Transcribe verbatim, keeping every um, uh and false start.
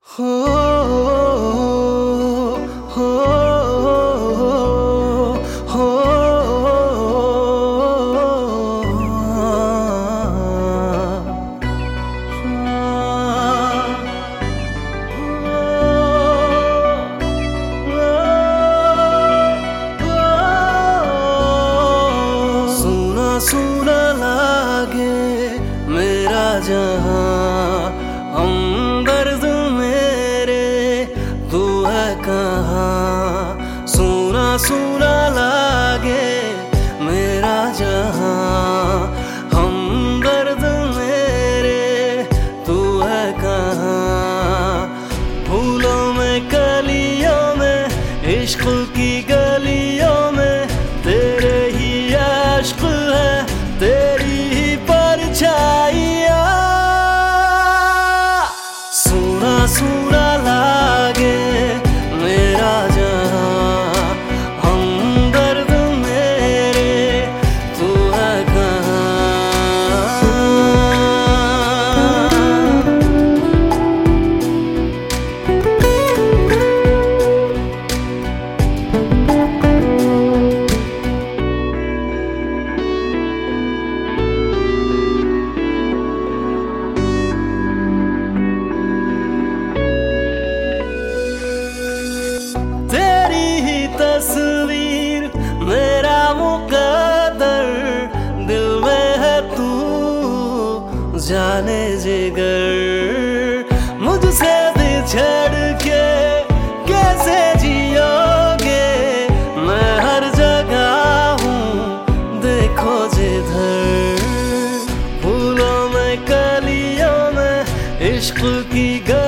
हो हो हो सुना सुना लागे मेरा जहां, हमदर्द मेरे तू है कहाँ। सुना सुना लागे मेरा जहां, हमदर्द मेरे तू है कहाँ। फूलों में कलियों में इश्क की गलियों में तेरे ही इश्क है, तेरी ही परछाइयाँ। सुना सुना लागे मेरा जहां, हमदर्द मेरे तू है कहाँ। तस्वीर मेरा मुकद्दर, दिल में है तू जाने जिगर। मुझसे बिछड़ के कैसे जियोगे, मैं हर जगह हूँ देखो जिधर। फूलों में कलियों में इश्क की